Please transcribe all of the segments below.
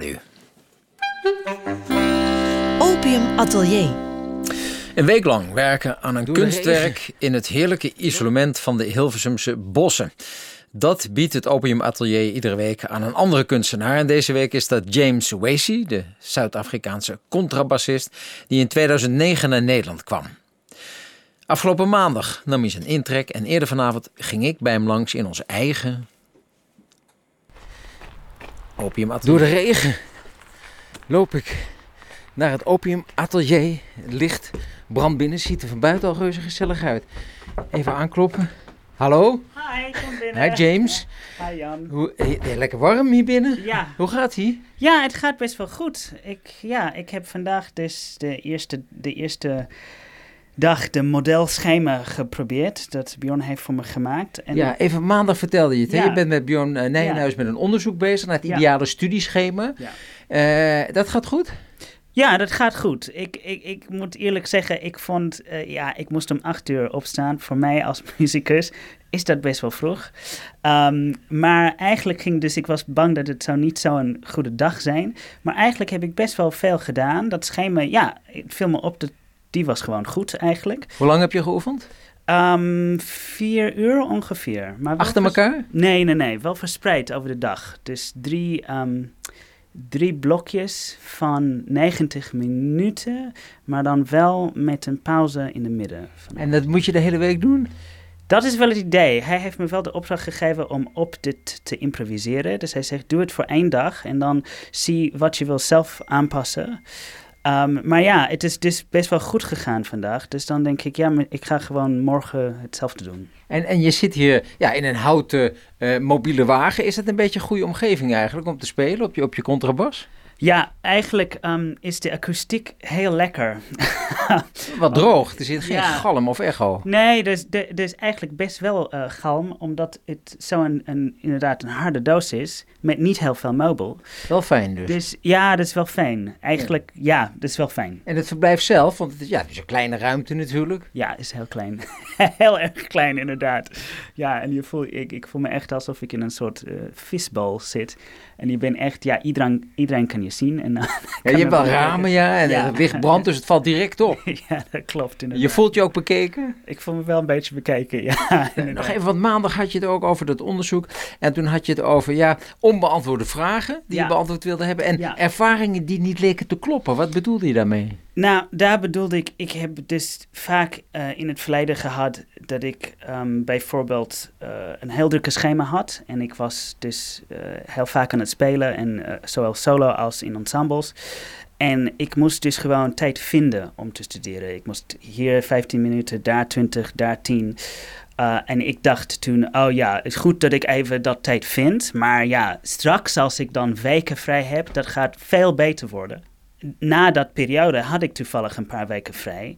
u. Opium Atelier. Een week lang werken aan een kunstwerk in het heerlijke isolement van de Hilversumse bossen. Dat biedt het Opium Atelier iedere week aan een andere kunstenaar. En deze week is dat James Wasey, de Zuid-Afrikaanse contrabassist, die in 2009 naar Nederland kwam. Afgelopen maandag nam hij zijn intrek en eerder vanavond ging ik bij hem langs in ons eigen Opium Atelier. Door de regen loop ik naar het Opium Atelier. Het licht brandt binnen, ziet er van buiten al reuze gezellig uit. Even aankloppen. Hallo? Hi, kom binnen. Hi James. Hi Jan. Lekker warm hier binnen. Ja. Hoe gaat ie? Ja, het gaat best wel goed. Ik heb vandaag dus de eerste dag de modelschema geprobeerd. Dat Bjorn heeft voor me gemaakt. En ja, even maandag vertelde je het. Ja. Hè? Je bent met Bjorn Nijenhuis met een onderzoek bezig naar het ideale studieschema. Ja. Dat gaat goed? Ja, dat gaat goed. Ik moet eerlijk zeggen, ik vond, ik moest om 8 uur opstaan. Voor mij als muzikus is dat best wel vroeg. Maar eigenlijk ik was bang dat het zou niet zo'n goede dag zijn. Maar eigenlijk heb ik best wel veel gedaan. Dat schema, het viel me op dat die was gewoon goed eigenlijk. Hoe lang heb je geoefend? 4 uur ongeveer. Maar achter elkaar? Nee. Wel verspreid over de dag. Dus 3 blokjes van 90 minuten, maar dan wel met een pauze in de midden. En dat moet je de hele week doen? Dat is wel het idee. Hij heeft me wel de opdracht gegeven om op dit te improviseren. Dus hij zegt, doe het voor 1 dag en dan zie wat je wil zelf aanpassen. Maar ja, het is dus best wel goed gegaan vandaag. Dus dan denk ik, ik ga gewoon morgen hetzelfde doen. En je zit hier in een houten mobiele wagen. Is dat een beetje een goede omgeving eigenlijk om te spelen op je contrabas? Ja, eigenlijk is de akoestiek heel lekker. Wat droog, er zit geen galm of echo. Nee, er is eigenlijk best wel galm, omdat het inderdaad een harde doos is, met niet heel veel meubel. Wel fijn dus. Ja, dat is wel fijn. Eigenlijk, dat is wel fijn. En het verblijf zelf, want het is een kleine ruimte natuurlijk. Ja, het is heel klein. Heel erg klein, inderdaad. Ja, en ik voel me echt alsof ik in een soort visbal zit. En je bent echt, iedereen kan je zien. En, je hebt wel ramen, en het licht brandt, dus het valt direct op. Ja, dat klopt inderdaad. Je voelt je ook bekeken? Ik voel me wel een beetje bekeken, ja. Nog even, want maandag had je het ook over dat onderzoek. En toen had je het over, onbeantwoorde vragen die je beantwoord wilde hebben. En ervaringen die niet leken te kloppen. Wat bedoelde je daarmee? Nou, daar bedoelde ik heb dus vaak in het verleden gehad dat ik bijvoorbeeld een heel drukke schema had. En ik was dus heel vaak aan het spelen, en zowel solo als in ensembles. En ik moest dus gewoon tijd vinden om te studeren. Ik moest hier 15 minuten, daar 20, daar 10. En ik dacht toen, het is goed dat ik even dat tijd vind. Maar straks als ik dan weken vrij heb, dat gaat veel beter worden. Na dat periode had ik toevallig een paar weken vrij.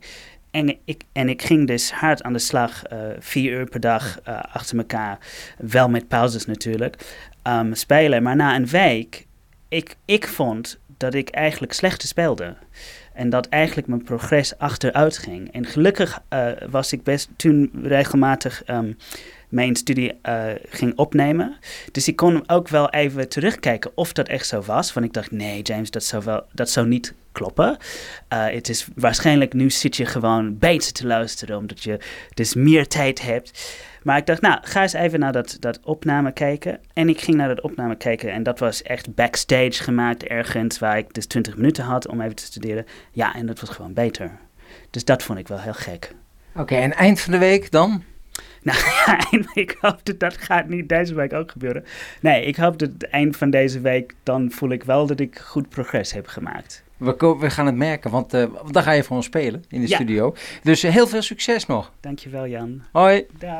En ik ging dus hard aan de slag, 4 uur per dag achter elkaar. Wel met pauzes natuurlijk, spelen. Maar na een week, ik vond dat ik eigenlijk slechter speelde. En dat eigenlijk mijn progress achteruit ging. En gelukkig was ik toen regelmatig mijn studie ging opnemen. Dus ik kon ook wel even terugkijken of dat echt zo was. Want ik dacht, nee James, dat zou niet kloppen. Het is waarschijnlijk, nu zit je gewoon beter te luisteren, omdat je dus meer tijd hebt. Maar ik dacht, ga eens even naar dat opname kijken. En ik ging naar dat opname kijken en dat was echt backstage gemaakt ergens, waar ik dus 20 minuten had om even te studeren. Ja, en dat was gewoon beter. Dus dat vond ik wel heel gek. Oké, en eind van de week dan? Nou ja, ik hoop dat gaat niet deze week ook gebeuren. Nee, ik hoop dat het eind van deze week, dan voel ik wel dat ik goed progress heb gemaakt. We gaan het merken, want dan ga je voor ons spelen in de studio. Dus heel veel succes nog. Dankjewel Jan. Hoi. Dag.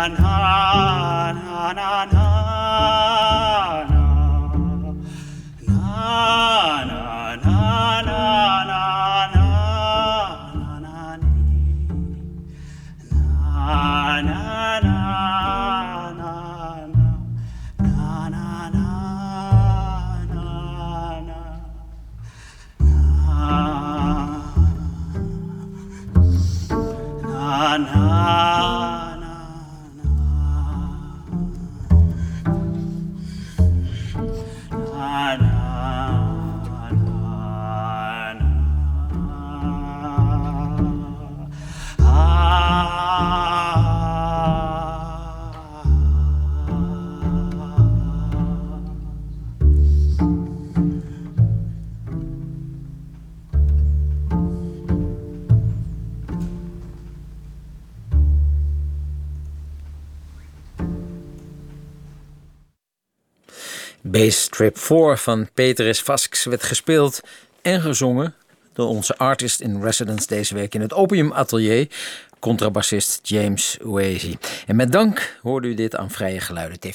Bass Trip 4 van Peteris Vasks werd gespeeld en gezongen door onze artist in residence deze week in het Opium Atelier, contrabassist James Uezi. En met dank hoorde u dit aan Vrije Geluiden TV.